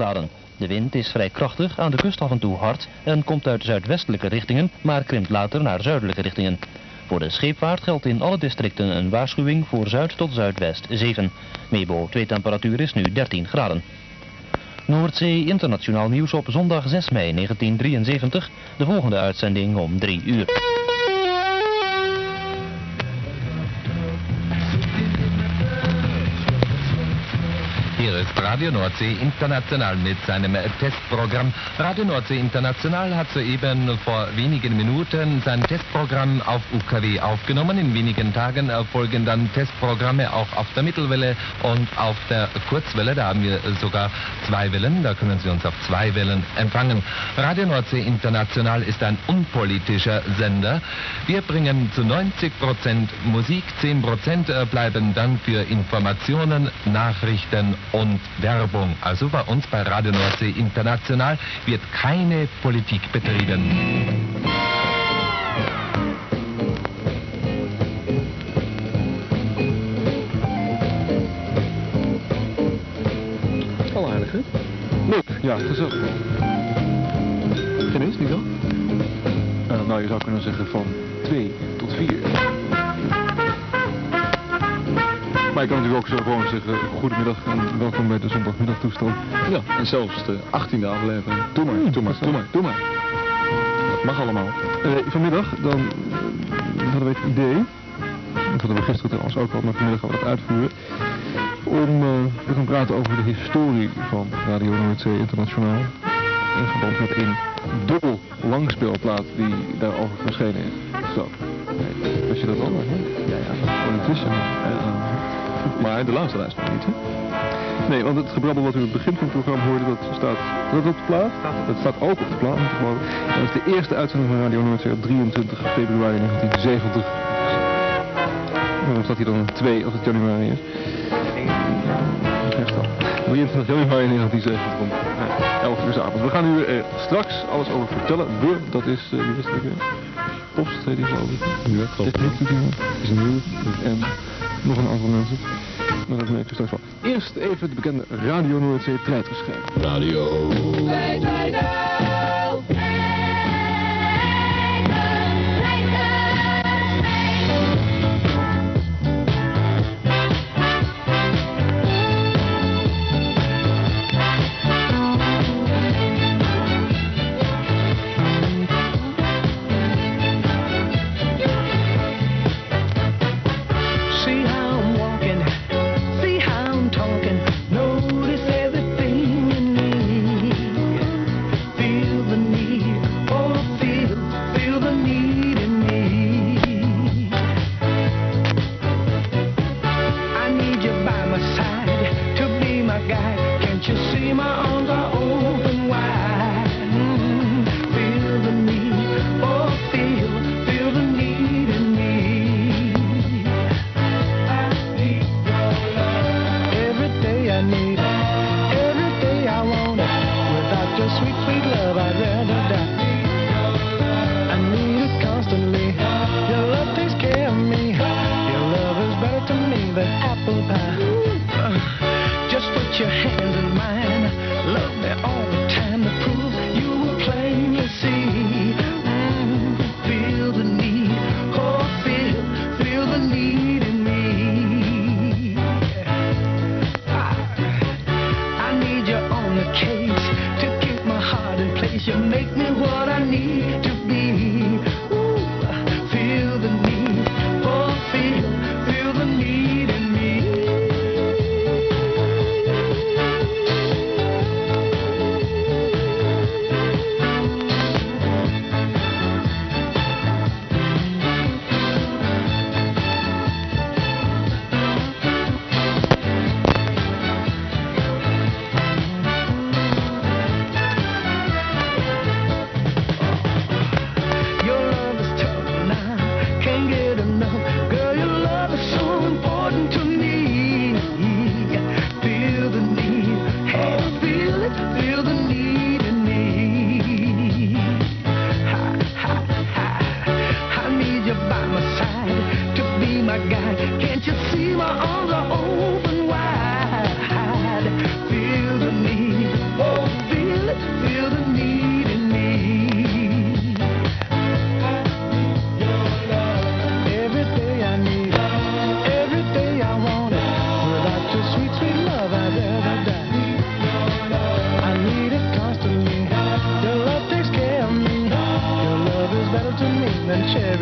graden. De wind is vrij krachtig, aan de kust af en toe hard en komt uit zuidwestelijke richtingen, maar krimpt later naar zuidelijke richtingen. Voor de scheepvaart geldt in alle districten een waarschuwing voor zuid tot zuidwest 7. Meebo 2-temperatuur is nu 13 graden. Noordzee Internationaal Nieuws op zondag 6 mei 1973. De volgende uitzending om 3 uur. Hier ist Radio Nordsee International mit seinem Testprogramm. Radio Nordsee International hat soeben vor wenigen Minuten sein Testprogramm auf UKW aufgenommen. In wenigen Tagen folgen dann Testprogramme auch auf der Mittelwelle und auf der Kurzwelle. Da haben wir sogar 2 Wellen, da können Sie uns auf 2 Wellen empfangen. Radio Nordsee International ist ein unpolitischer Sender. Wir bringen zu 90% Musik, 10% bleiben dann für Informationen, Nachrichten und Werbung. Also bei uns bei Radio Nordsee International wird keine Politik betrieben. Al aardig, hè? Leuk, ja, gezellig. Geen eens, niet wel? Nou, je zou kunnen zeggen van 2 tot 4. Maar je kan natuurlijk ook zo gewoon zeggen, goedemiddag en welkom bij de zondagmiddagtoestand. Ja, en zelfs de 18e aflevering. Doe maar. Dat mag allemaal. Vanmiddag dan hadden we het idee, dat hadden we gisteren trouwens ook al, maar vanmiddag gaan we dat uitvoeren, om te gaan praten over de historie van Radio Noordzee Internationaal. In verband met een dubbel langspeelplaat die daarover verschenen is. Zo. Wist je dat al? Ja. Ondertussen. Maar de luisteraars nog niet, hè? Nee, want het gebrabbel wat u op het begin van het programma hoorde, dat staat op de plaat? Dat staat ook op de plaat, moet ik geloven. En dat is de eerste uitzending van Radio Noordzee op 23 februari 1970. Waarom staat hier dan een 2 als het januari is? 23 januari 1970 om 11 uur 's avonds. We gaan u straks alles over vertellen. Dat is, wie wist ik weer? Post, heet die geloof ik. Ja, klopt. Dit is nieuw. En nog een aantal mensen. Maar dat merk je straks wel. Eerst even het bekende Radio Noordzee tijdgeschrijf. Radio.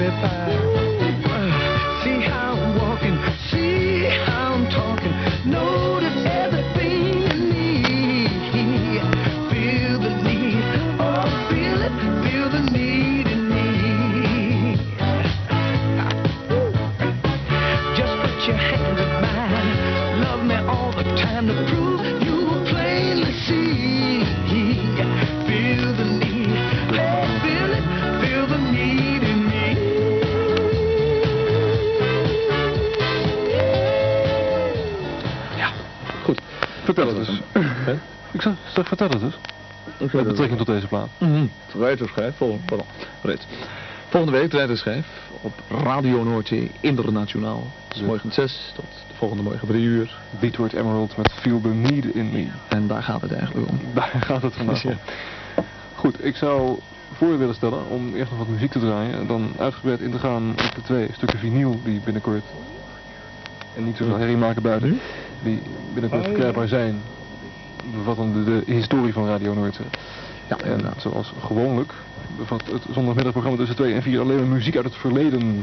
fire. See how I'm walking, see how I'm talking. Notice everything in me. Feel the need, oh feel it, feel the need in me. Just put your hands in mine, love me all the time to prove you plainly see. Feel the need, oh feel it, feel the need in me. Ja, goed. Vertel het eens. Ik zeg vertel het eens. Met betrekking tot deze plaat. Rijdt en schijf, volgende week Rijdt en schijf op Radio Noordzee Internationaal. Dus morgen 6 tot de volgende morgen 3 uur. Detroit Emerald met Feel the Need in Me. En daar gaat het eigenlijk om. Daar gaat het vandaag om. Goed, ik zou voor willen stellen om eerst nog wat muziek te draaien en dan uitgebreid in te gaan op de 2 stukken vinyl die binnenkort, en niet zoveel herrie maken buiten, die binnenkort verkrijgbaar zijn, bevattende de historie van Radio Noordzee. Ja, en zoals gewoonlijk bevat het zondagmiddagprogramma tussen 2 en 4 alleen maar muziek uit het verleden.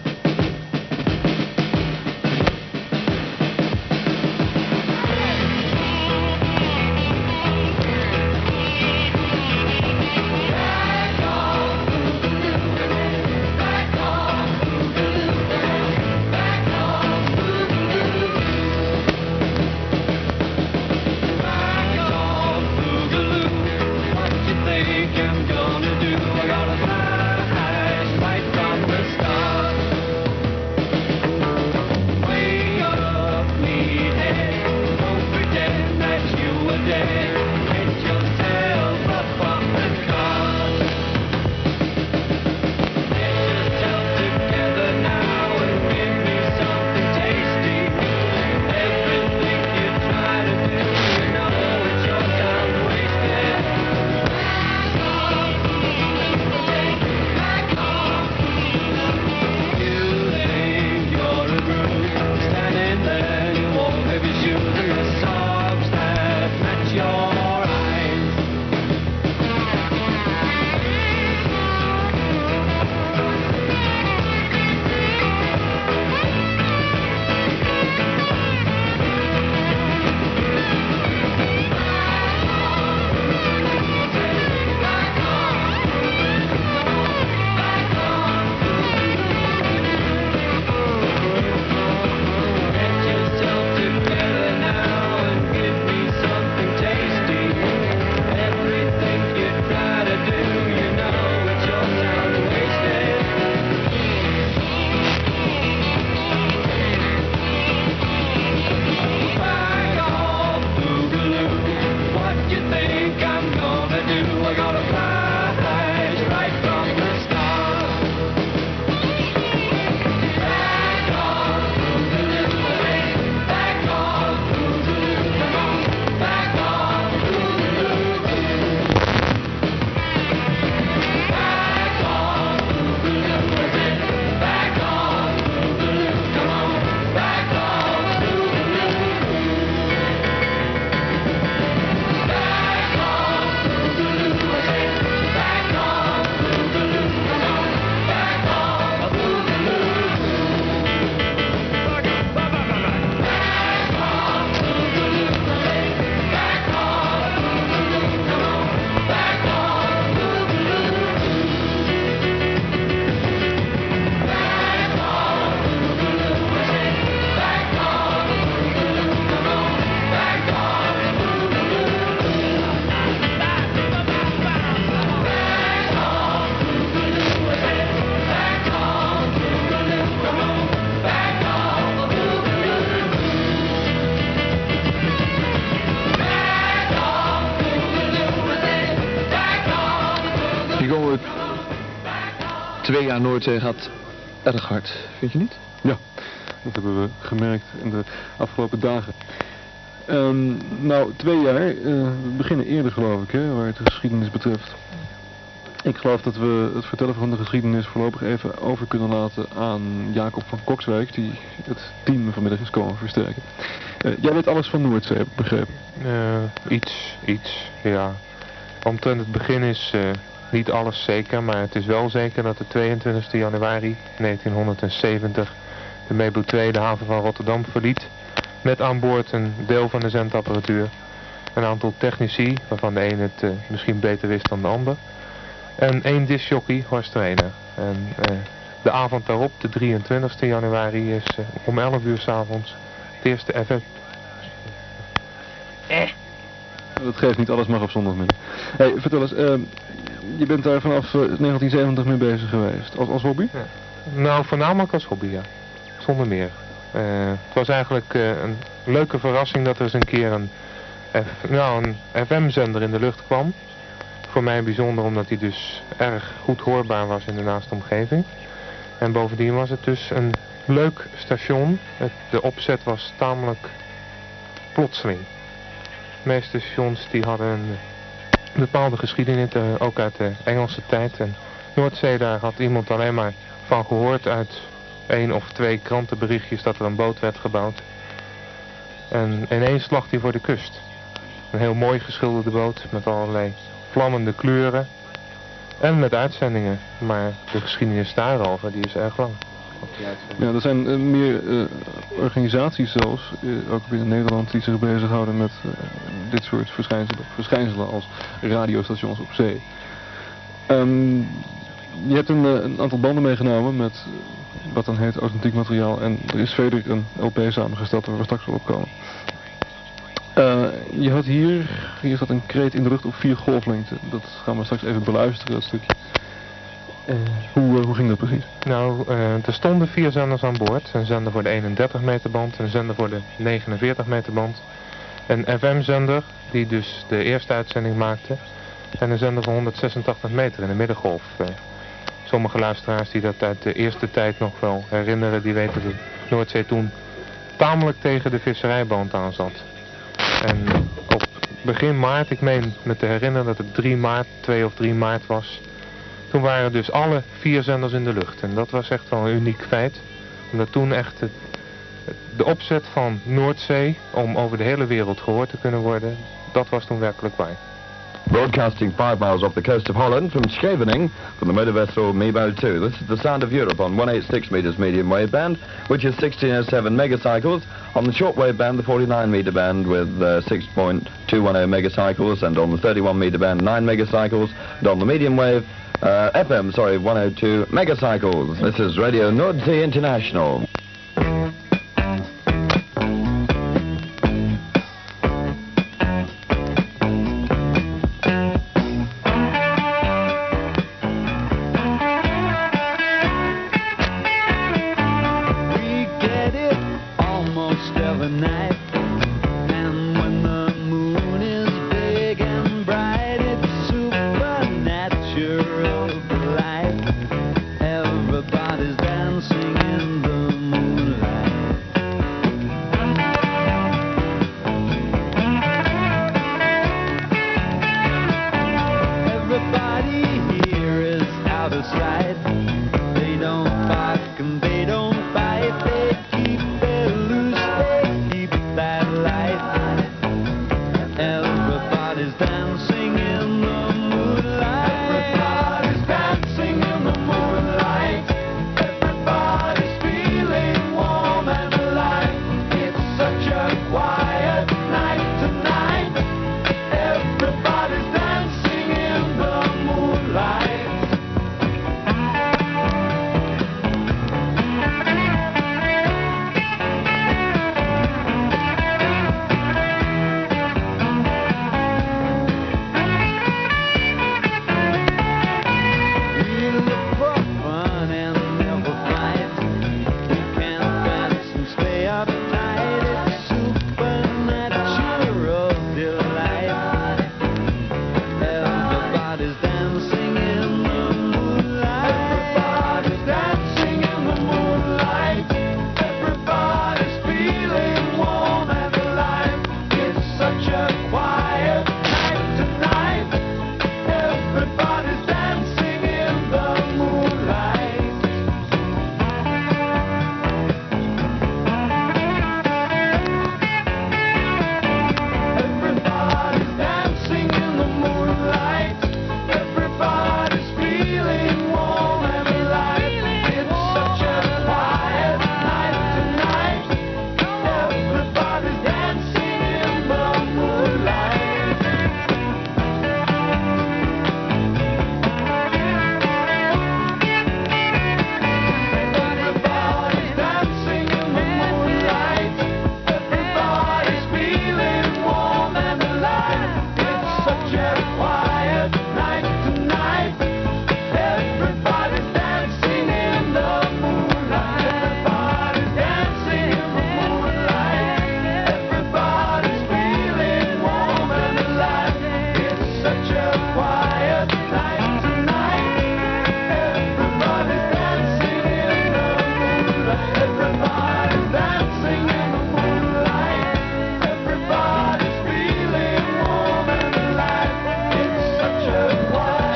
Hier komen we 2 jaar Noordzee gaat erg hard, vind je niet? Ja, dat hebben we gemerkt in de afgelopen dagen. Nou, 2 jaar, we beginnen eerder geloof ik, hè, waar het de geschiedenis betreft. Ik geloof dat we het vertellen van de geschiedenis voorlopig even over kunnen laten aan Jacob van Kokswijk, die het team vanmiddag is komen versterken. Jij weet alles van Noordzee, heb ik begrepen. Iets, ja. Omtrent het begin is niet alles zeker, maar het is wel zeker dat de 22 januari 1970 de Meebo 2 de haven van Rotterdam verliet. Met aan boord een deel van de zendapparatuur. Een aantal technici, waarvan de een het misschien beter wist dan de ander. En 1 discjockey, Horst Reiner. En de avond daarop, de 23 januari, is om 11 uur 's avonds het eerste FM. Dat geeft niet, alles mag op zondagmiddag. Hey, vertel eens, je bent daar vanaf 1970 mee bezig geweest, als hobby? Ja. Nou, voornamelijk als hobby, ja. Zonder meer. Het was eigenlijk een leuke verrassing dat er eens een keer een FM-zender in de lucht kwam. Voor mij bijzonder omdat hij dus erg goed hoorbaar was in de naaste omgeving. En bovendien was het dus een leuk station. De opzet was tamelijk plotseling. De meeste stations die hadden een bepaalde geschiedenis, ook uit de Engelse tijd. En Noordzee, daar had iemand alleen maar van gehoord uit 1 of 2 krantenberichtjes dat er een boot werd gebouwd. En ineens lag hij voor de kust. Een heel mooi geschilderde boot met allerlei vlammende kleuren. En met uitzendingen. Maar de geschiedenis daarover, die is erg lang. Ja, er zijn meer organisaties zelfs, ook binnen Nederland, die zich bezighouden met dit soort verschijnselen als radiostations op zee. Je hebt een aantal banden meegenomen met wat dan heet authentiek materiaal en er is verder een LP samengesteld waar we straks wel op komen. Je had hier staat een kreet in de lucht op 4 golflengten. Dat gaan we straks even beluisteren, dat stukje. Hoe ging dat precies? Nou, er stonden 4 zenders aan boord. Een zender voor de 31 meter band, een zender voor de 49 meter band. Een FM-zender, die dus de eerste uitzending maakte. En een zender van 186 meter in de middengolf. Sommige luisteraars die dat uit de eerste tijd nog wel herinneren, die weten dat Noordzee toen tamelijk tegen de visserijband aan zat. En op begin maart, ik meen me te herinneren dat het 2 of 3 maart was. Toen waren dus alle 4 zenders in de lucht. En dat was echt wel een uniek feit. Omdat toen echt de opzet van Noordzee, om over de hele wereld gehoord te kunnen worden, dat was toen werkelijk waar. Broadcasting 5 miles off the coast of Holland from Scheveningen from the motor vessel Meebo 2. This is the sound of Europe on 186 meters medium wave band, which is 1607 megacycles. On the shortwave band, the 49 meter band with 6.210 megacycles, and on the 31 meter band, 9 megacycles, and on the medium wave, FM, 102 megacycles. This is Radio Noordzee International.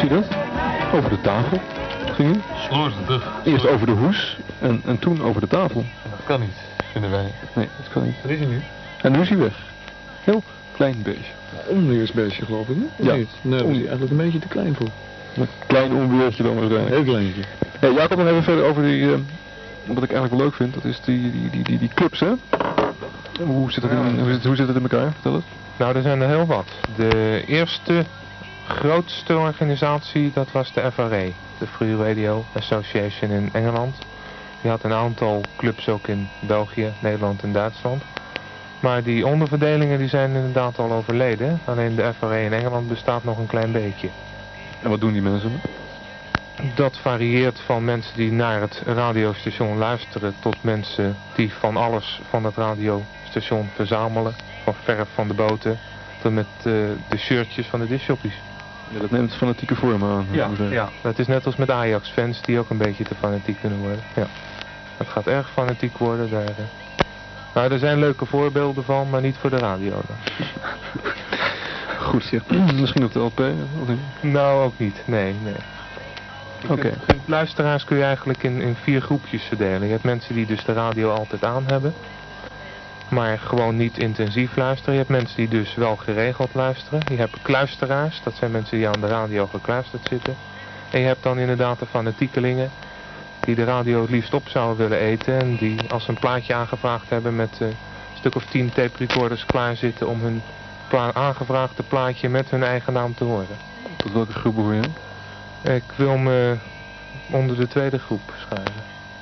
je dat? Over de tafel ging hij. Slordig. Eerst over de hoes en toen over de tafel. Dat kan niet, vinden wij. Nee, dat kan niet. Wat is hij nu? En nu is hij weg. Heel klein beestje. Onweersbeestje geloof ik, hè? Ja. Nee, daar is hij eigenlijk een beetje te klein voor. Een klein onweertje dan waarschijnlijk. Heel kleintje. Hey, Jacob, dan even verder over die, wat ik eigenlijk wel leuk vind, dat is die clubs, hè? Hoe zit het in elkaar? Vertel eens. Nou, er zijn er heel wat. De eerste grootste organisatie, dat was de FRA, de Free Radio Association in Engeland. Die had een aantal clubs ook in België, Nederland en Duitsland. Maar die onderverdelingen die zijn inderdaad al overleden. Alleen de FRA in Engeland bestaat nog een klein beetje. En wat doen die mensen? Dat varieert van mensen die naar het radiostation luisteren tot mensen die van alles van het radiostation verzamelen. Van verf van de boten tot met de shirtjes van de discjockeys. Ja, dat neemt fanatieke vormen aan. Ja, het is net als met Ajax-fans die ook een beetje te fanatiek kunnen worden. Ja. Het gaat erg fanatiek worden daar. Nou, er zijn leuke voorbeelden van, maar niet voor de radio dan. Goed zeg. Misschien op de LP? Of niet? Nou, ook niet. Nee. Oké. Luisteraars kun je eigenlijk in 4 groepjes verdelen. Je hebt mensen die dus de radio altijd aan hebben, maar gewoon niet intensief luisteren. Je hebt mensen die dus wel geregeld luisteren. Je hebt kluisteraars, dat zijn mensen die aan de radio gekluisterd zitten. En je hebt dan inderdaad de fanatiekelingen die de radio het liefst op zouden willen eten en die als ze een plaatje aangevraagd hebben met een stuk of 10 tape recorders klaar zitten om hun aangevraagde plaatje met hun eigen naam te horen. Tot welke groep behoor je? Ik wil me onder de tweede groep schuiven.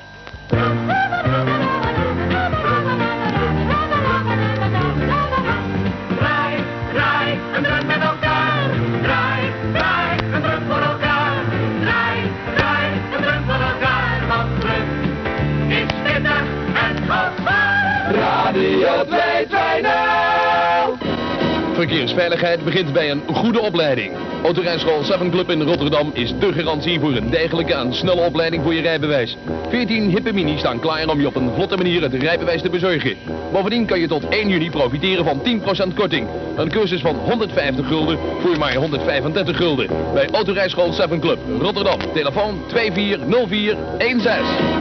Draai, en druk met elkaar. Draai, en druk voor elkaar. Draai, en druk voor elkaar. Want druk is pittig en kostbaar. Radio 220. Verkeersveiligheid begint bij een goede opleiding. Autorijschool 7 Club in Rotterdam is de garantie voor een degelijke en snelle opleiding voor je rijbewijs. 14 hippe minis staan klaar om je op een vlotte manier het rijbewijs te bezorgen. Bovendien kan je tot 1 juni profiteren van 10% korting. Een cursus van 150 gulden voor maar 135 gulden. Bij Autorijschool 7 Club Rotterdam. Telefoon 240416.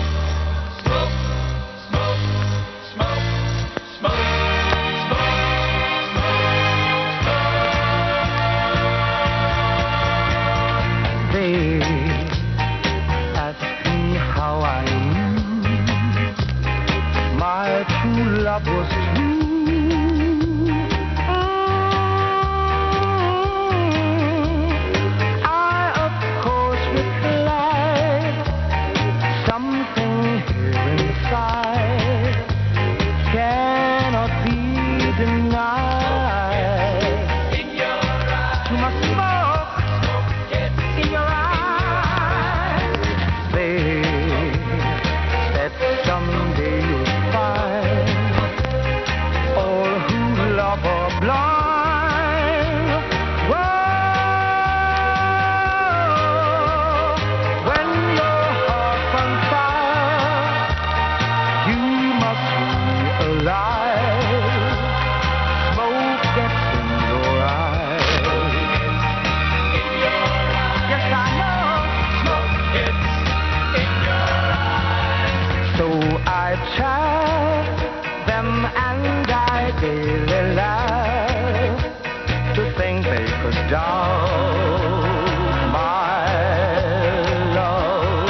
Love was true. I of course replied, something here inside cannot be denied. In your eyes, too much smoke in your eyes, babe. That someday you'll find all who love are blind. Whoa, when your heart's on fire, you must realize smoke gets in your eyes. Yes, I know smoke gets in your eyes. So I tried them and I daily laugh to think they could doubt my love.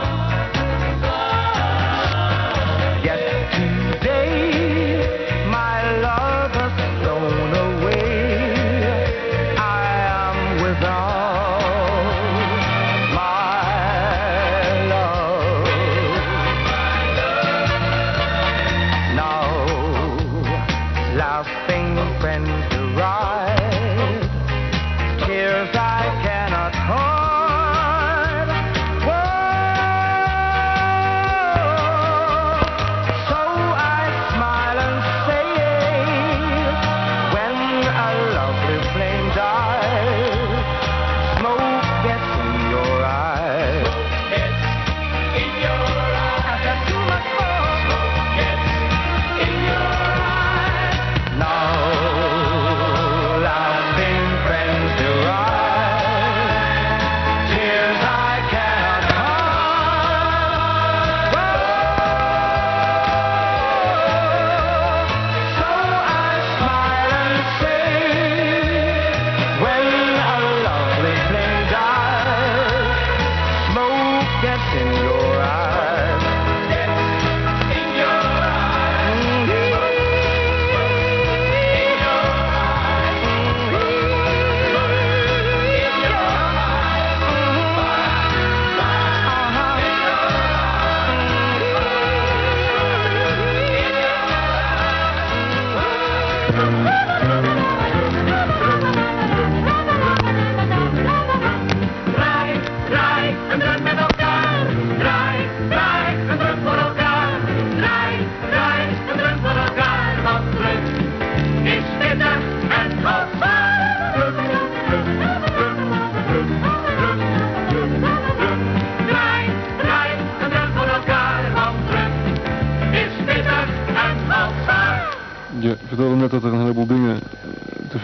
Yet today my love has flown away. I am without my love. Now laughing friends arrive, tears I can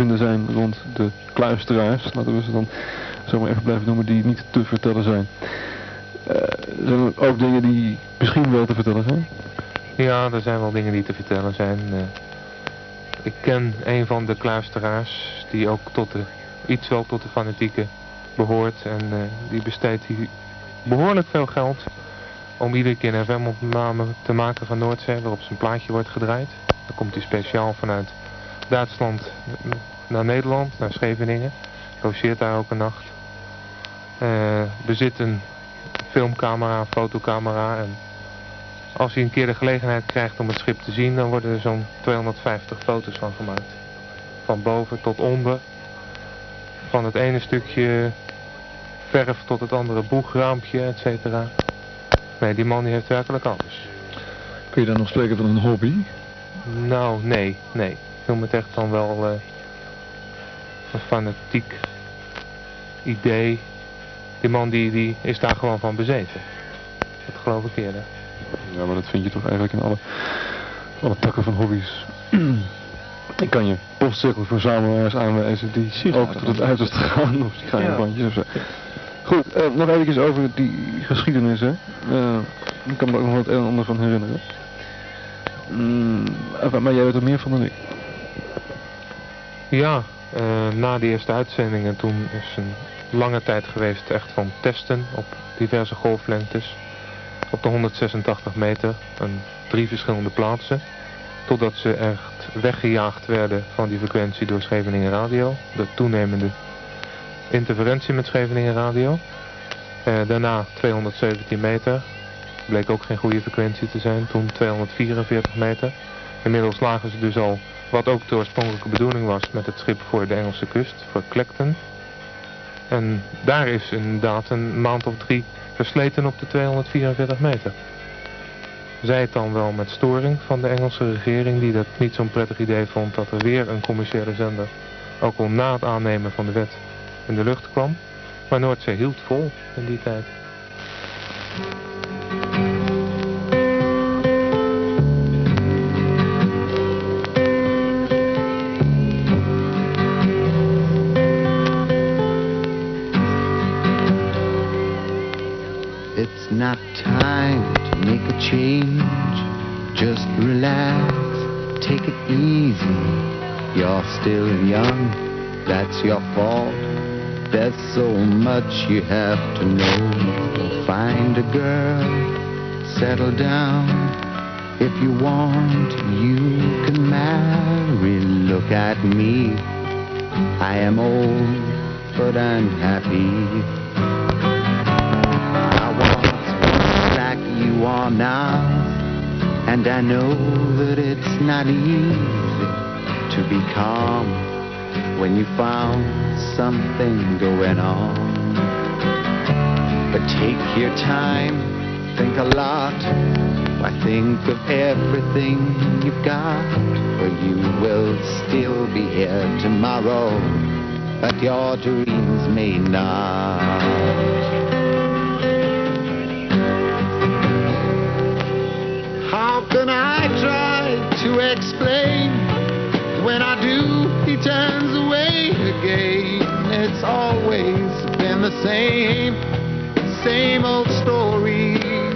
vinden zijn rond de kluisteraars, laten we ze dan zomaar even blijven noemen, die niet te vertellen zijn. Zijn er ook dingen die misschien wel te vertellen zijn? Ja, er zijn wel dingen die te vertellen zijn. Ik ken een van de kluisteraars die ook iets wel tot de fanatieke behoort. En die besteedt hier behoorlijk veel geld om iedere keer een FM-opname te maken van Noordzee waarop zijn plaatje wordt gedraaid. Dan komt hij speciaal vanuit Duitsland naar Nederland, naar Scheveningen. Logeert daar ook een nacht. Bezit een filmcamera, fotocamera. En als hij een keer de gelegenheid krijgt om het schip te zien, dan worden er zo'n 250 foto's van gemaakt. Van boven tot onder. Van het ene stukje verf tot het andere boegraampje, et cetera. Nee, die man die heeft werkelijk alles. Kun je dan nog spreken van een hobby? Nou, nee. Ik noem het echt dan wel een fanatiek idee. Die man die is daar gewoon van bezeten. Dat geloof ik eerder. Ja, maar dat vind je toch eigenlijk in alle takken van hobby's. Ik kan je postzegelverzamelaars aanwijzen die ook tot het uiterste gaan of sigarenbandjes of zo. Goed, nog even over die geschiedenis, hè. Ik kan me er ook nog het een en ander van herinneren. Maar jij weet er meer van dan ik. Ja, na de eerste uitzendingen toen is een lange tijd geweest echt van testen op diverse golflengtes. Op de 186 meter en 3 verschillende plaatsen. Totdat ze echt weggejaagd werden van die frequentie door Scheveningen Radio. De toenemende interferentie met Scheveningen Radio. Daarna 217 meter. Bleek ook geen goede frequentie te zijn. Toen 244 meter. Inmiddels lagen ze dus al, wat ook de oorspronkelijke bedoeling was, met het schip voor de Engelse kust, voor Clacton. En daar is inderdaad een maand of 3 versleten op de 244 meter. Zij het dan wel met storing van de Engelse regering, die dat niet zo'n prettig idee vond dat er weer een commerciële zender, ook al na het aannemen van de wet, in de lucht kwam. Maar Noordzee hield vol in die tijd. It's not time to make a change. Just relax, take it easy. You're still young, that's your fault. There's so much you have to know. Find a girl, settle down. If you want, you can marry. Look at me, I am old, but I'm happy. You are now, and I know that it's not easy to be calm when you found something going on. But take your time, think a lot. Why, think of everything you've got, for you will still be here tomorrow, but your dreams may not. How can I try to explain? When I do, he turns away again. It's always been the same old story.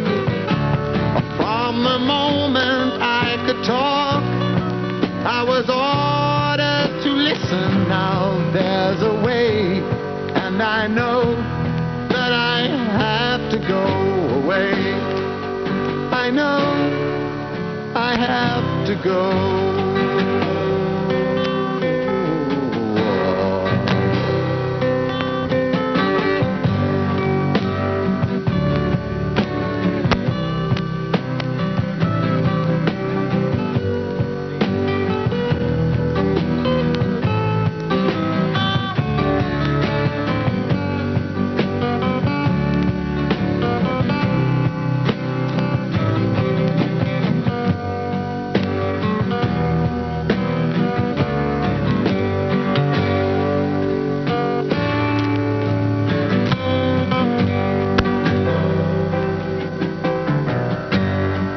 From the moment I could talk, I was ordered to listen. Now there's a way, and I know that I have to go away. I know I have to go.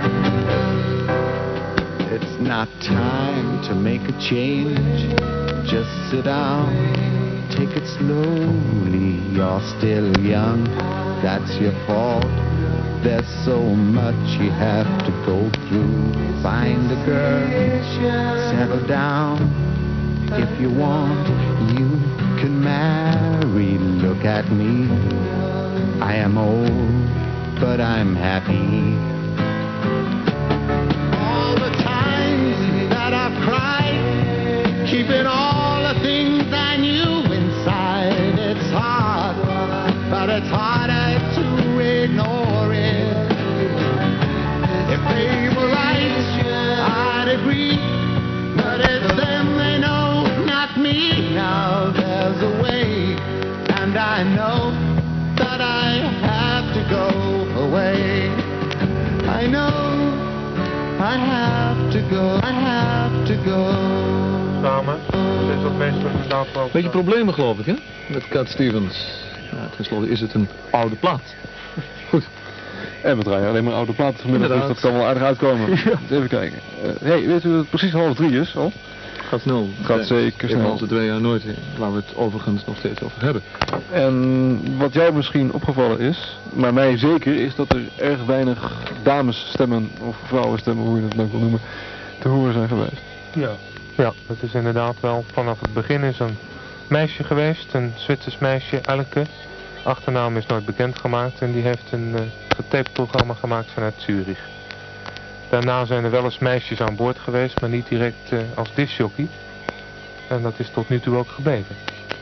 Change, Just sit down, take it slowly. You're still young, that's your fault. There's so much you have to go through. Find a girl, settle down. If you want, you can marry. Look at me, I am old, but I'm happy. All the times that I've cried, keeping all the things I knew inside. It's hard, but it's harder to ignore it. If they were right, I'd agree, but it's them they know, not me. Now there's a way, and I know that I have to go away. I know I have to go, I have to go. Samen, dat is dat meestal inderdaad wel... Beetje problemen geloof ik, hè? Met Cat Stevens. Ja, tenslotte is het een oude plaat. Goed. En we draaien alleen maar oude platen vanmiddag, dus dat kan wel aardig uitkomen. Ja. Even kijken. Hey, weet u dat het precies 2:30 al? Gaat snel. Gaat zeker snel. Onze 2 jaar nooit in, waar we het overigens nog steeds over hebben. En wat jou misschien opgevallen is, maar mij zeker, is dat er erg weinig damesstemmen of vrouwenstemmen, hoe je het nou wil noemen, te horen zijn geweest. Ja, het is inderdaad wel vanaf het begin is een meisje geweest, een Zwitsers meisje, Elke. Achternaam is nooit bekendgemaakt en die heeft een getaped programma gemaakt vanuit Zurich. Daarna zijn er wel eens meisjes aan boord geweest, maar niet direct als discjockey. En dat is tot nu toe ook gebleven.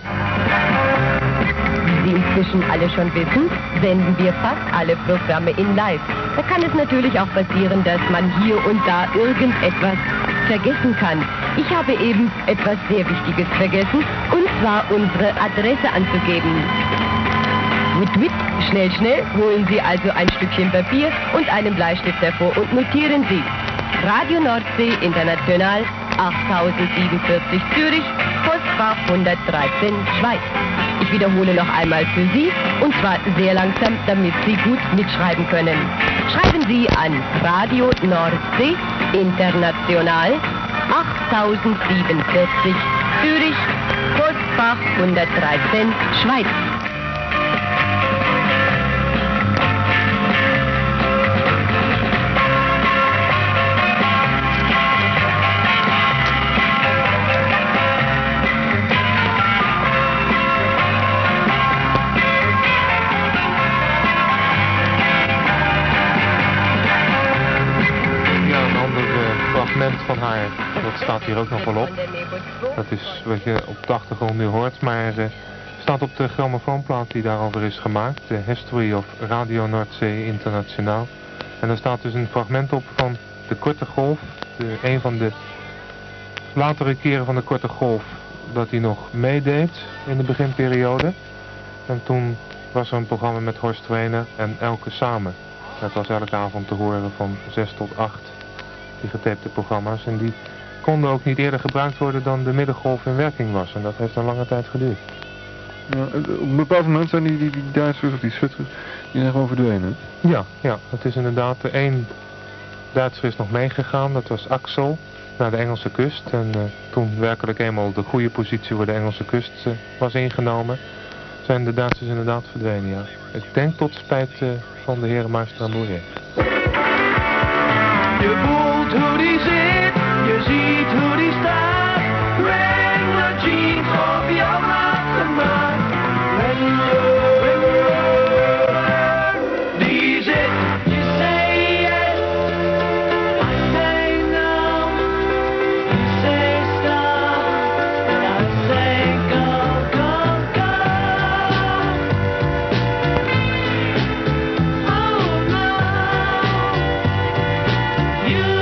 Wie inzwischen alle schon wissen, senden wir fast alle Programme in live. Da kann es natürlich auch passieren, dass man hier und da irgendetwas vergessen kann. Ich habe eben etwas sehr Wichtiges vergessen, und zwar unsere Adresse anzugeben. Wit, wit, schnell, schnell, holen Sie also ein Stückchen Papier und einen Bleistift hervor und notieren Sie. Radio Nordsee International 8047 Zürich, Postfach 113 Schweiz. Ich wiederhole noch einmal für Sie, und zwar sehr langsam, damit Sie gut mitschreiben können. Schreiben Sie an Radio Nordsee International 8047 Zürich, Postfach 113 Schweiz. Van haar, dat staat hier ook nog wel op. Dat is wat je op de achtergrond nu hoort, maar staat op de grammofoonplaat die daarover is gemaakt, The History of Radio Noordzee Internationaal. En daar staat dus een fragment op van de korte golf, een van de latere keren van de korte golf dat hij nog meedeed in de beginperiode. En toen was er een programma met Horst Trainer en Elke samen. Dat was elke avond te horen van 6 tot 8. Die getapte programma's, en die konden ook niet eerder gebruikt worden dan de middengolf in werking was, en dat heeft een lange tijd geduurd. Ja, op een bepaald moment zijn die Duitsers of die Zwitsers, die zijn gewoon verdwenen. Ja, het is inderdaad, één Duitser is nog meegegaan, dat was Axel, naar de Engelse kust, en toen werkelijk eenmaal de goede positie voor de Engelse kust was ingenomen, zijn de Duitsers inderdaad verdwenen, ja. Ik denk tot spijt van de heren Maester en Bourget. Je voelt hoe die zit, je ziet hoe die staat. Wrangler jeans op jouw maat gemaakt. Wrangler, die zit. You say yes, I say no. You say stop, and I say go, go, go. Oh no. You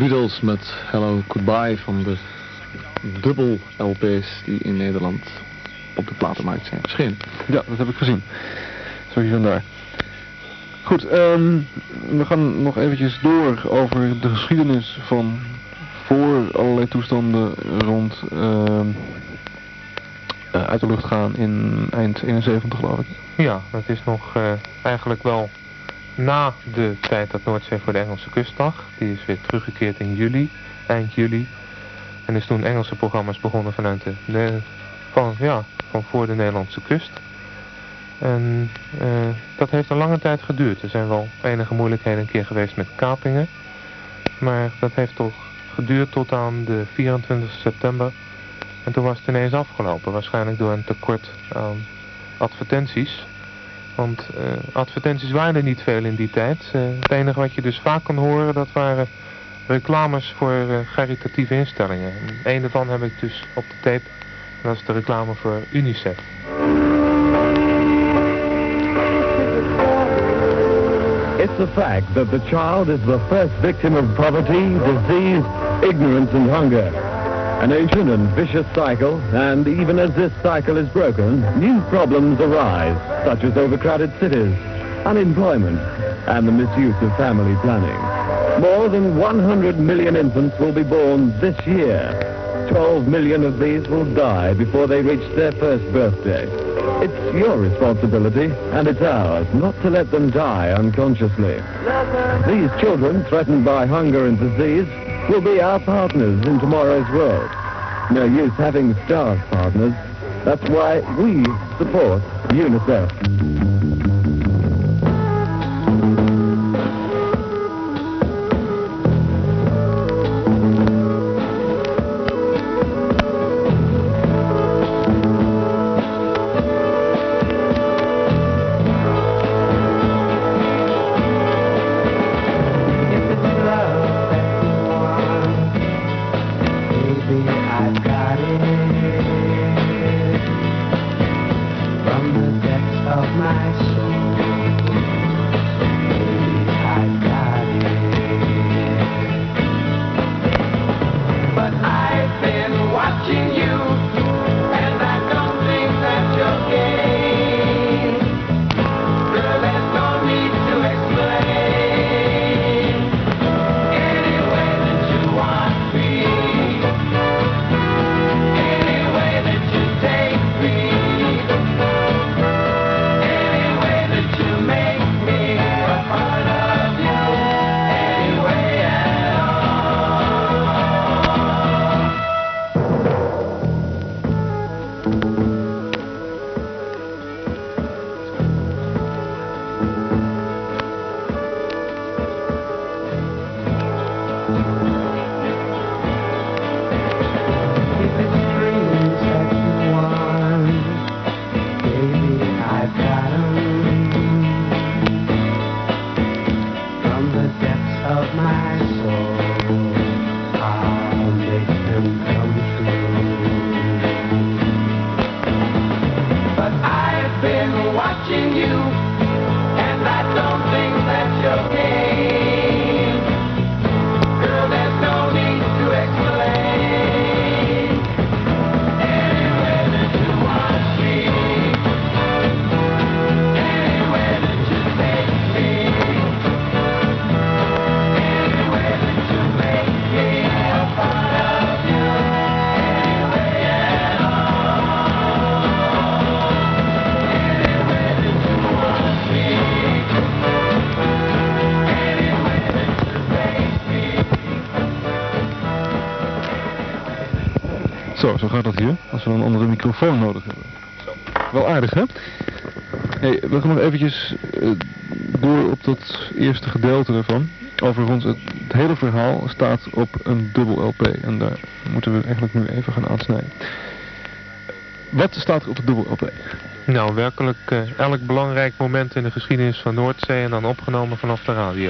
Beatles met Hello Goodbye van de dubbel LP's die in Nederland op de platenmarkt zijn verschenen. Ja, dat heb ik gezien. Zo hier en daar. Goed, we gaan nog eventjes door over de geschiedenis van voor allerlei toestanden rond uit de lucht gaan in eind 71 geloof ik. Ja, dat is nog eigenlijk wel na de tijd dat Noordzee voor de Engelse kust lag. Die is weer teruggekeerd in juli, eind juli. En is toen Engelse programma's begonnen vanuit van voor de Nederlandse kust. En dat heeft een lange tijd geduurd. Er zijn wel enige moeilijkheden een keer geweest met kapingen. Maar dat heeft toch geduurd tot aan de 24 september. En toen was het ineens afgelopen. Waarschijnlijk door een tekort aan advertenties. Want advertenties waren er niet veel in die tijd. Het enige wat je dus vaak kon horen, dat waren reclames voor caritatieve instellingen. En een daarvan heb ik dus op de tape. Dat is de reclame voor UNICEF. It's a fact that the child is the first victim of poverty, disease, ignorance and hunger. An ancient and vicious cycle, and even as this cycle is broken, new problems arise, such as overcrowded cities, unemployment, and the misuse of family planning. More than 100 million infants will be born this year. 12 million of these will die before they reach their first birthday. It's your responsibility, and it's ours, not to let them die unconsciously. These children, threatened by hunger and disease, will be our partners in tomorrow's world. No use having starved partners. That's why we support UNICEF. Zo gaat dat hier, als we een andere microfoon nodig hebben. Wel aardig, hè? Hey, we gaan nog eventjes door op dat eerste gedeelte ervan. Overigens, het hele verhaal staat op een dubbel LP. En daar moeten we eigenlijk nu even gaan aansnijden. Wat staat er op de dubbel LP? Nou, werkelijk elk belangrijk moment in de geschiedenis van Noordzee en dan opgenomen vanaf de radio.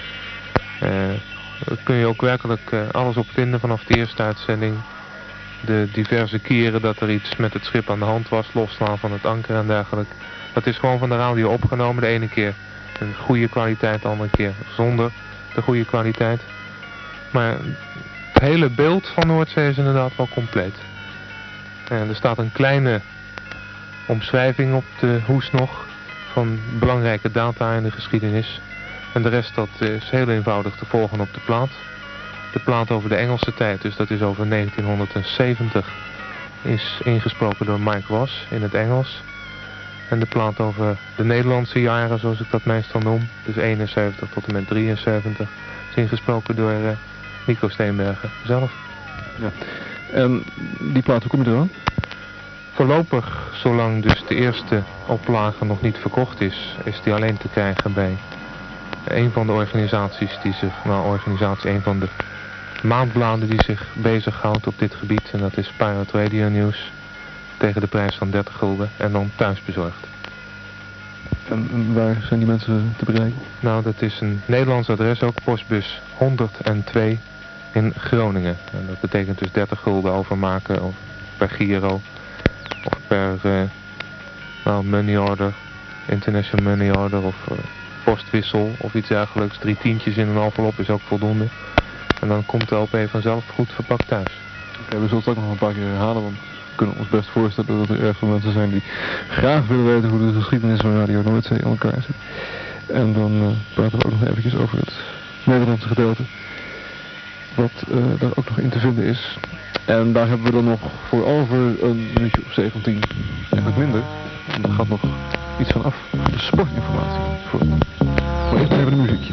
Daar kun je ook werkelijk alles op vinden vanaf de eerste uitzending. De diverse keren dat er iets met het schip aan de hand was, losslaan van het anker en dergelijke. Dat is gewoon van de radio opgenomen. De ene keer een goede kwaliteit, de andere keer zonder de goede kwaliteit. Maar het hele beeld van Noordzee is inderdaad wel compleet. En er staat een kleine omschrijving op de hoes nog van belangrijke data in de geschiedenis. En de rest dat is heel eenvoudig te volgen op de plaat. De plaat over de Engelse tijd, dus dat is over 1970, is ingesproken door Mike Ross in het Engels. En de plaat over de Nederlandse jaren, zoals ik dat meestal noem, dus 71 tot en met 73, is ingesproken door Nico Steenbergen zelf. Ja. En die plaat, hoe kom je eraan? Voorlopig, zolang dus de eerste oplage nog niet verkocht is die alleen te krijgen bij een van de organisaties die zich, een van de maandbladen die zich bezighoudt op dit gebied. En dat is Pirate Radio News. Tegen de prijs van 30 gulden en dan thuisbezorgd. En waar zijn die mensen te bereiken? Nou, dat is een Nederlands adres ook, postbus 102 in Groningen. En dat betekent dus 30 gulden overmaken of per giro of per money order, international money order of postwissel of iets dergelijks. 3 tientjes in een envelop is ook voldoende. En dan komt de LP vanzelf goed verpakt thuis. Oké, we zullen het ook nog een paar keer herhalen, want we kunnen ons best voorstellen dat er erg veel mensen zijn die graag willen weten hoe de geschiedenis van Radio Noordzee in elkaar zit. En dan praten we ook nog eventjes over het Nederlandse gedeelte, wat daar ook nog in te vinden is. En daar hebben we dan nog voor over een minuutje of 17, eigenlijk minder. En er gaat nog iets van af, de sportinformatie. Maar eerst even een muziekje.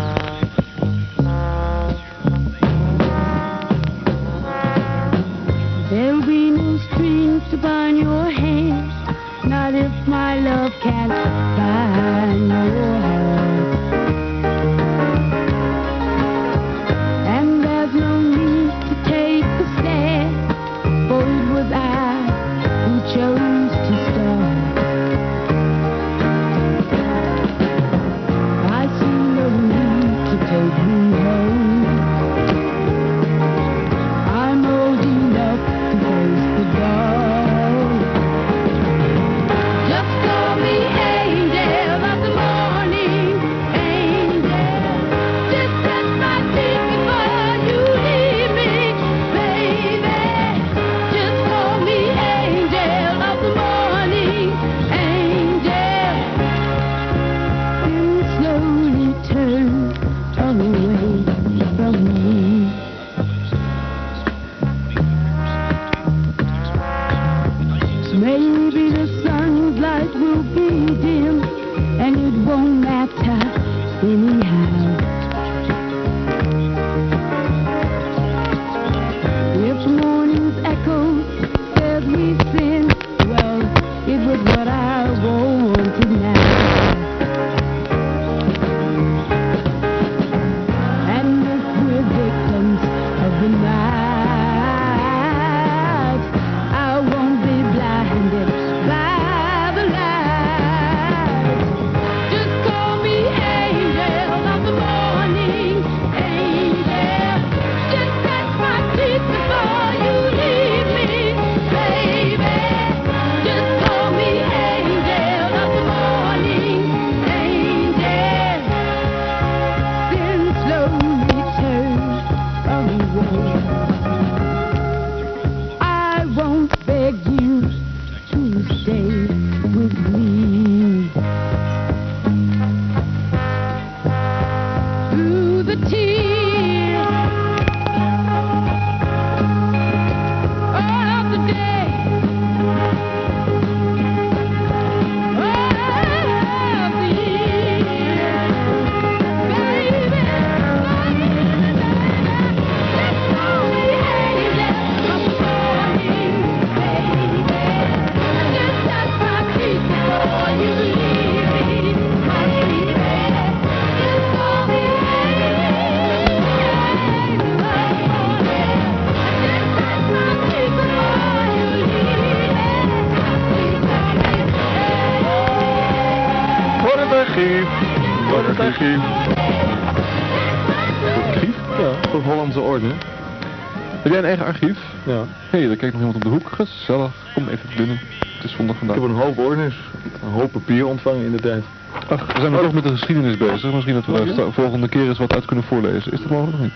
There'll be no strings to bind your hands, not if my love can't find your heart. And there's no need to take a stand, for it was I who chose to start. I see no need to take me home. I'm old enough to face the dark. Just call me angel of the morning, angel. Just touch my cheek before you leave me, baby. Just call me angel of the morning, angel. Then slowly turn away from me. Maybe the sun's light will be dim, and it won't matter anyhow. If morning's echo says we sin, well, it was what I wanted now. And if we're victims of the night, I won't be blinded by the light. Just call me angel of the morning, angel. Just touch my cheek before you leave me, baby. Just call me angel of the morning, angel. Then slowly turn away. I won't beg you to stay with me. Through the tears of the day, of the years, baby, just call me angel of the morning, baby. Just touch my cheek before you leave me, my baby. Just call me angel of the morning. Just touch my cheek before you leave me. Voor het archief. Voor het archief. Archief? Ja, voor Hollandse Orde. Heb jij een eigen archief? Ja. Hé, daar kijkt nog iemand op de hoek. Gezellig. Kom even binnen. Het is zondag vandaag. Ik heb een hoop ordners, een hoop papier ontvangen in de tijd. Ach, we zijn nog toch met de geschiedenis bezig. Misschien dat we daar volgende keer eens wat uit kunnen voorlezen. Is dat mogelijk of niet?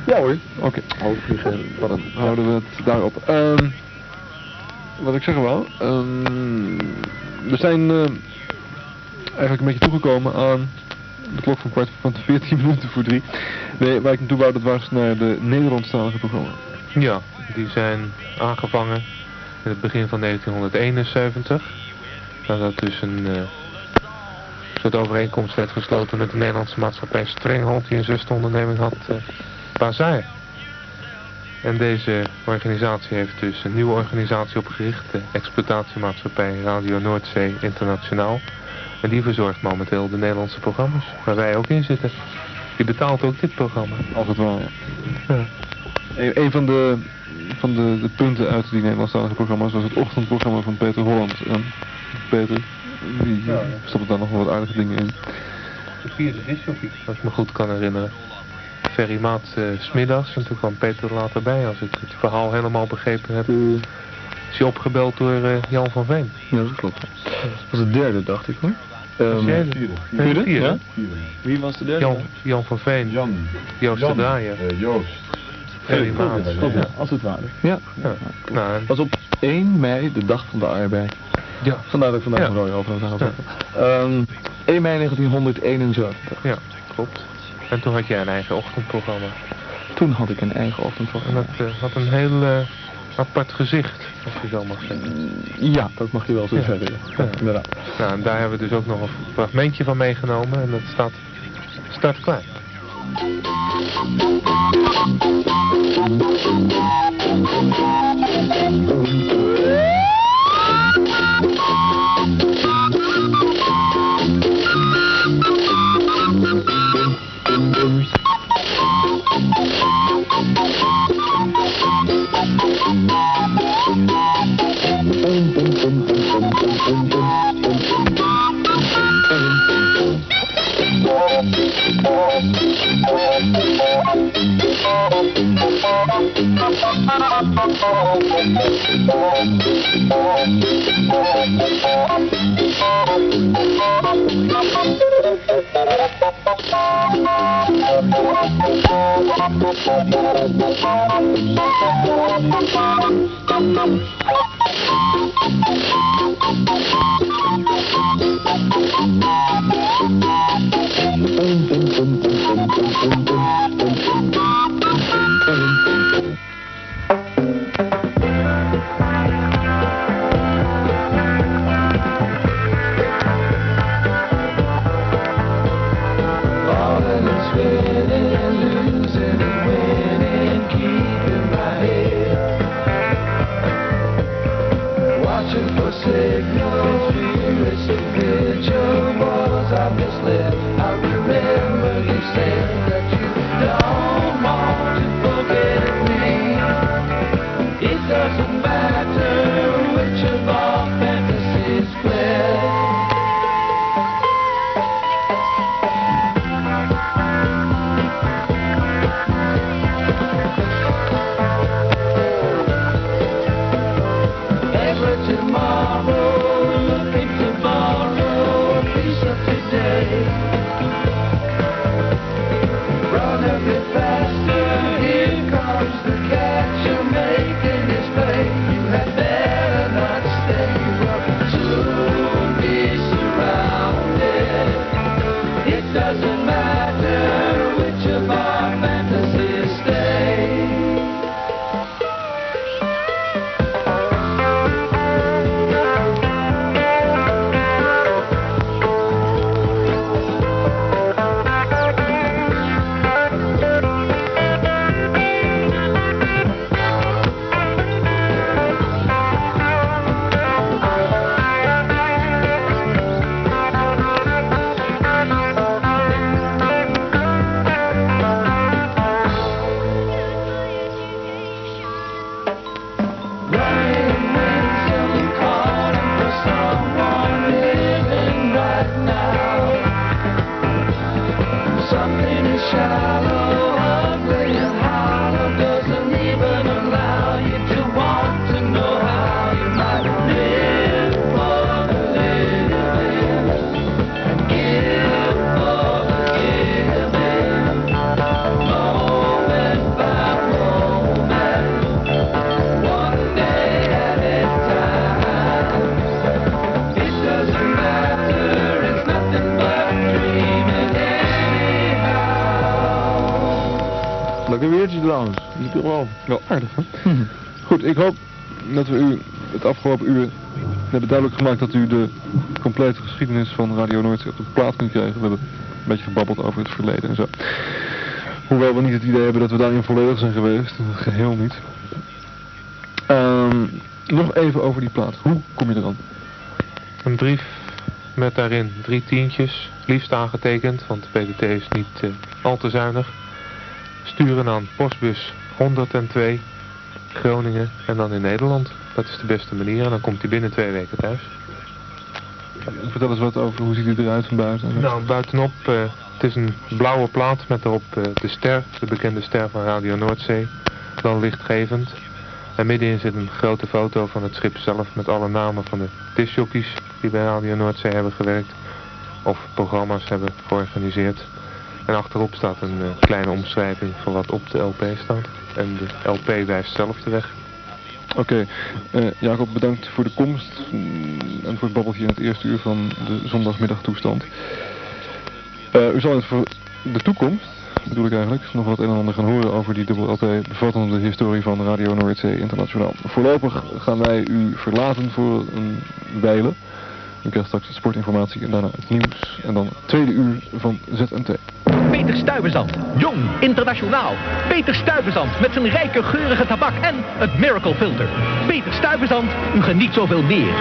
Ja hoor. Oké. Hoogvliegen, pardon. Houden we het daarop. Wat ik zeggen wou, we zijn eigenlijk een beetje toegekomen aan de klok van 14 minuten voor 3. Nee, waar ik naartoe wou, dat was naar de Nederlandstalige programma's. Ja, die zijn aangevangen in het begin van 1971. Nadat dus een soort overeenkomst werd gesloten met de Nederlandse maatschappij Strenghold, die een zusteronderneming had, Bazaar. En deze organisatie heeft dus een nieuwe organisatie opgericht, de exploitatiemaatschappij Radio Noordzee Internationaal. En die verzorgt momenteel de Nederlandse programma's, waar wij ook in zitten. Die betaalt ook dit programma. Als het ware. Ja. Een van de punten uit die Nederlandstalige programma's was het ochtendprogramma van Peter Holland. En Peter, die stopt daar nog wel wat aardige dingen in. De vierde disjockey, als ik me goed kan herinneren. Ferry Maat 's middags en toen kwam Peter later bij, als ik het verhaal helemaal begrepen heb. Is hij opgebeld door Jan van Veen. Ja, dat klopt. Dat was de derde, dacht ik hoor. Vierde? Ja? Wie was de derde? Jan van Veen. Joost de Draaier. Ferry Maat. Ja, als het ware. Ja. Nou, was op 1 mei, de dag van de arbeid. Ja. Vandaar dat ik vandaag een rode over had. 1 mei 1971. Ja, klopt. En toen had jij een eigen ochtendprogramma. Toen had ik een eigen ochtendprogramma. En dat had een heel apart gezicht, als je zo mag zeggen. Ja, dat mag je wel zo zeggen. Ja, inderdaad. Nou, en daar hebben we dus ook nog een fragmentje van meegenomen en dat staat start klaar. trouwens. Dat is wel aardig, hè? Goed, ik hoop dat we u het afgelopen uur hebben duidelijk gemaakt dat u de complete geschiedenis van Radio Noordzee op de plaat kunt krijgen. We hebben een beetje gebabbeld over het verleden en zo. Hoewel we niet het idee hebben dat we daarin volledig zijn geweest. Geheel niet. Nog even over die plaat. Hoe kom je eraan? Een brief met daarin 3 tientjes, liefst aangetekend, want de PDT is niet al te zuinig. Sturen aan postbus 102, Groningen en dan in Nederland. Dat is de beste manier en dan komt hij binnen 2 weken thuis. Vertel eens wat over hoe ziet hij eruit van buiten. Nou, buitenop, het is een blauwe plaat met erop de ster, de bekende ster van Radio Noordzee. Dan lichtgevend. En middenin zit een grote foto van het schip zelf met alle namen van de discjockeys die bij Radio Noordzee hebben gewerkt. Of programma's hebben georganiseerd. En achterop staat een kleine omschrijving van wat op de LP staat. En de LP wijst zelf de weg. Oké, Jacob, bedankt voor de komst en voor het babbeltje in het eerste uur van de zondagmiddagtoestand. U zal het voor de toekomst, bedoel ik eigenlijk, nog wat een en ander gaan horen over die dubbel LP bevattende historie van Radio Noordzee Internationaal. Voorlopig gaan wij u verlaten voor een wijle. U krijgt straks de sportinformatie en daarna het nieuws en dan het tweede uur van ZNT. Peter Stuyvesant, jong, internationaal. Peter Stuyvesant met zijn rijke geurige tabak en het Miracle Filter. Peter Stuyvesant, u geniet zoveel meer.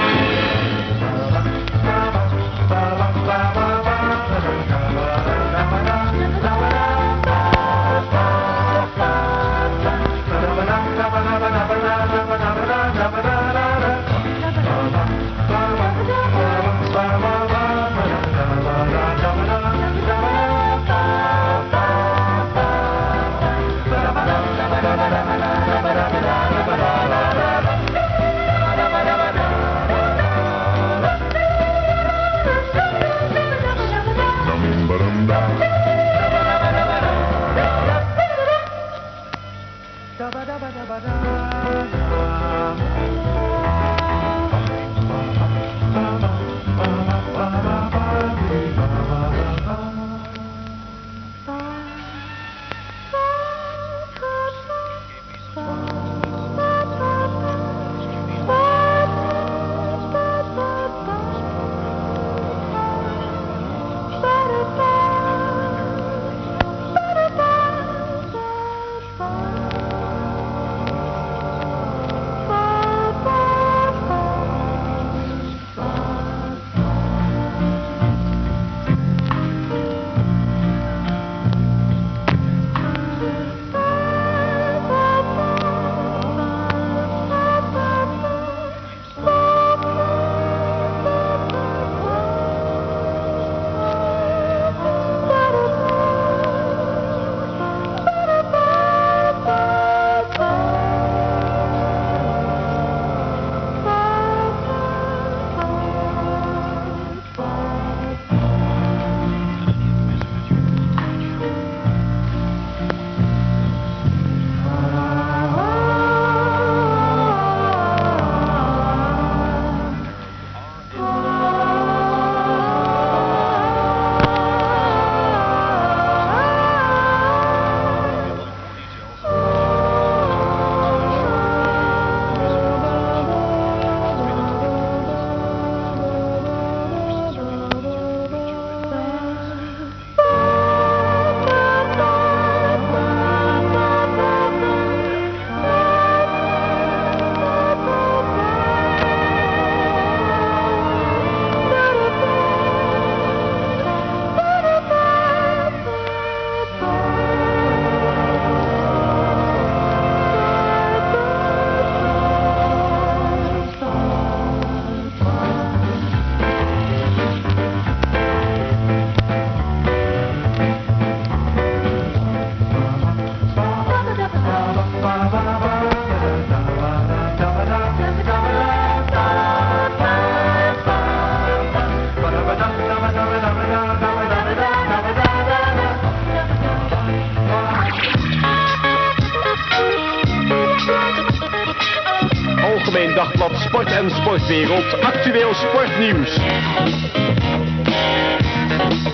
Algemeen Dagblad Sport en Sportwereld, actueel sportnieuws.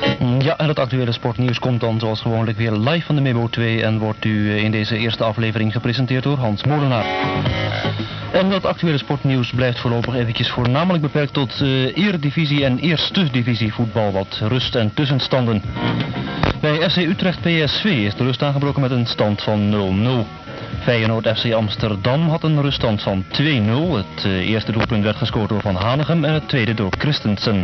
Ja, en het actuele sportnieuws komt dan zoals gewoonlijk weer live van de Memo 2 en wordt u in deze eerste aflevering gepresenteerd door Hans Molenaar. En dat actuele sportnieuws blijft voorlopig eventjes voornamelijk beperkt tot eredivisie en eerste divisie voetbal, wat rust en tussenstanden. Bij FC Utrecht PSV is de rust aangebroken met een stand van 0-0. Feyenoord FC Amsterdam had een ruststand van 2-0. Het eerste doelpunt werd gescoord door Van Hanegem en het tweede door Christensen.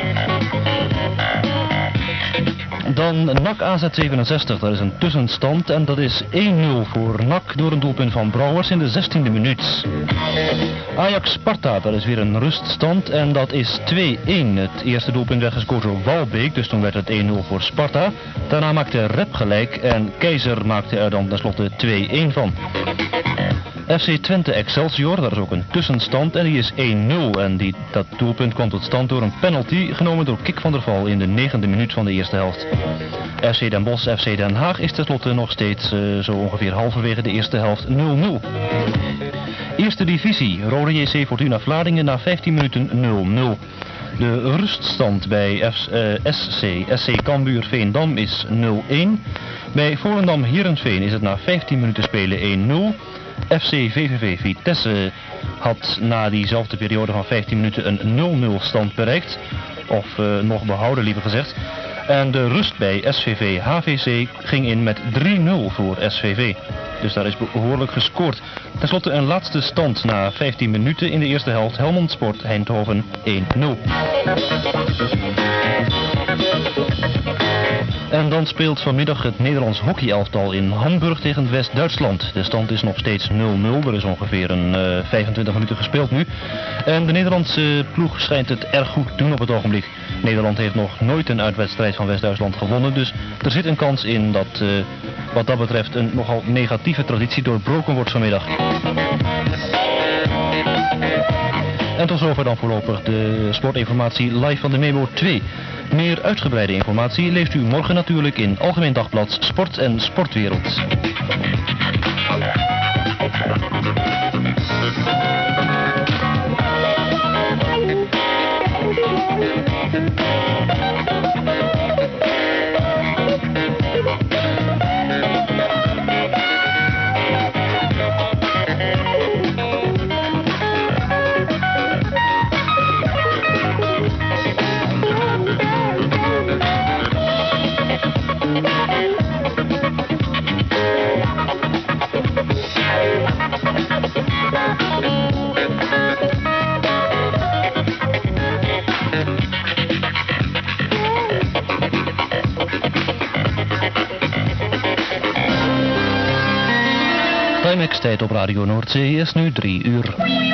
Dan NAC AZ 67, dat is een tussenstand en dat is 1-0 voor NAC door een doelpunt van Brouwers in de 16e minuut. Ajax Sparta, dat is weer een ruststand en dat is 2-1. Het eerste doelpunt werd gescoord door Walbeek, dus toen werd het 1-0 voor Sparta. Daarna maakte Rep gelijk en Keizer maakte er dan tenslotte 2-1 van. FC Twente Excelsior, dat is ook een tussenstand en die is 1-0 en dat doelpunt kwam tot stand door een penalty genomen door Kik van der Val in de 9e minuut van de eerste helft. FC Den Bosch FC Den Haag is tenslotte nog steeds zo ongeveer halverwege de eerste helft 0-0. Eerste divisie, Rode JC Fortuna Vlaardingen na 15 minuten 0-0. De ruststand bij SC Cambuur Veendam is 0-1. Bij Volendam Heerenveen is het na 15 minuten spelen 1-0. FC VVV Vitesse had na diezelfde periode van 15 minuten een 0-0 stand bereikt. Of nog behouden liever gezegd. En de rust bij SVV HVC ging in met 3-0 voor SVV. Dus daar is behoorlijk gescoord. Ten slotte een laatste stand na 15 minuten in de eerste helft. Helmond Sport Eindhoven 1-0. En dan speelt vanmiddag het Nederlands hockeyelftal in Hamburg tegen West-Duitsland. De stand is nog steeds 0-0. Er is ongeveer een 25 minuten gespeeld nu. En de Nederlandse ploeg schijnt het erg goed te doen op het ogenblik. Nederland heeft nog nooit een uitwedstrijd van West-Duitsland gewonnen. Dus er zit een kans in dat wat dat betreft een nogal negatieve traditie doorbroken wordt vanmiddag. En tot zover dan voorlopig de sportinformatie live van de Memo 2. Meer uitgebreide informatie leest u morgen natuurlijk in Algemeen Dagblad Sport en Sportwereld. Tijd op Radio Noordzee is nu 3 uur.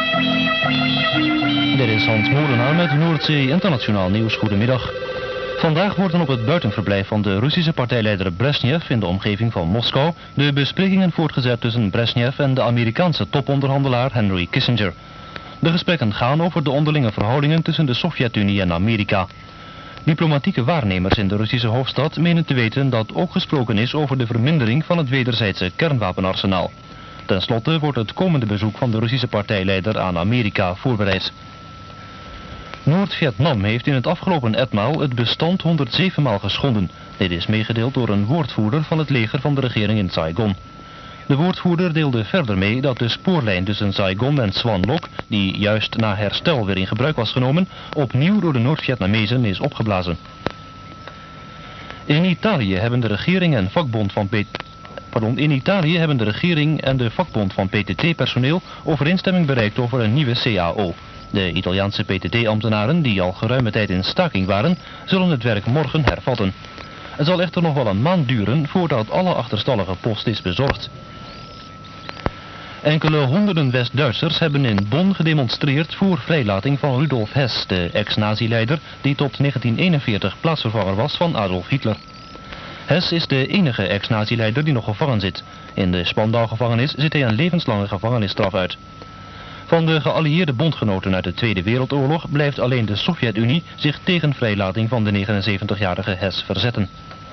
Dit is Hans Molenaar met Noordzee Internationaal Nieuws. Goedemiddag. Vandaag worden op het buitenverblijf van de Russische partijleider Brezhnev in de omgeving van Moskou de besprekingen voortgezet tussen Brezhnev en de Amerikaanse toponderhandelaar Henry Kissinger. De gesprekken gaan over de onderlinge verhoudingen tussen de Sovjet-Unie en Amerika. Diplomatieke waarnemers in de Russische hoofdstad menen te weten dat ook gesproken is over de vermindering van het wederzijdse kernwapenarsenaal. Ten slotte wordt het komende bezoek van de Russische partijleider aan Amerika voorbereid. Noord-Vietnam heeft in het afgelopen etmaal het bestand 107 maal geschonden. Dit is meegedeeld door een woordvoerder van het leger van de regering in Saigon. De woordvoerder deelde verder mee dat de spoorlijn tussen Saigon en Swan Loc, die juist na herstel weer in gebruik was genomen, opnieuw door de Noord-Vietnamezen is opgeblazen. In Italië hebben de regering en de vakbond van PTT-personeel overeenstemming bereikt over een nieuwe CAO. De Italiaanse PTT-ambtenaren, die al geruime tijd in staking waren, zullen het werk morgen hervatten. Het zal echter nog wel een maand duren voordat alle achterstallige post is bezorgd. Enkele honderden West-Duitsers hebben in Bonn gedemonstreerd voor vrijlating van Rudolf Hess, de ex-nazi-leider die tot 1941 plaatsvervanger was van Adolf Hitler. Hess is de enige ex-nazi-leider die nog gevangen zit. In de Spandau-gevangenis zit hij een levenslange gevangenisstraf uit. Van de geallieerde bondgenoten uit de Tweede Wereldoorlog blijft alleen de Sovjet-Unie zich tegen vrijlating van de 79-jarige Hess verzetten.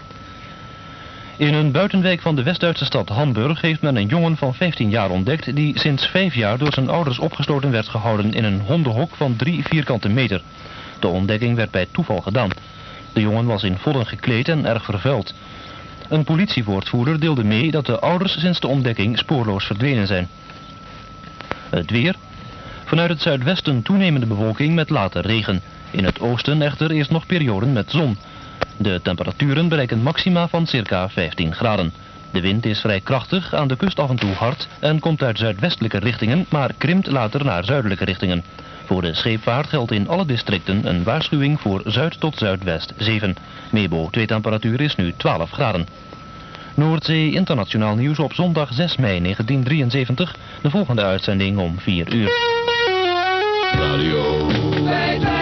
In een buitenwijk van de West-Duitse stad Hamburg heeft men een jongen van 15 jaar ontdekt die sinds 5 jaar door zijn ouders opgesloten werd gehouden in een hondenhok van 3 vierkante meter. De ontdekking werd bij toeval gedaan. De jongen was in vodden gekleed en erg vervuild. Een politiewoordvoerder deelde mee dat de ouders sinds de ontdekking spoorloos verdwenen zijn. Het weer. Vanuit het zuidwesten toenemende bewolking met later regen. In het oosten echter eerst nog perioden met zon. De temperaturen bereiken maxima van circa 15 graden. De wind is vrij krachtig, aan de kust af en toe hard en komt uit zuidwestelijke richtingen, maar krimpt later naar zuidelijke richtingen. Voor de scheepvaart geldt in alle districten een waarschuwing voor zuid tot zuidwest 7. Mebo 2-temperatuur is nu 12 graden. Noordzee Internationaal Nieuws op zondag 6 mei 1973. De volgende uitzending om 4 uur. Radio.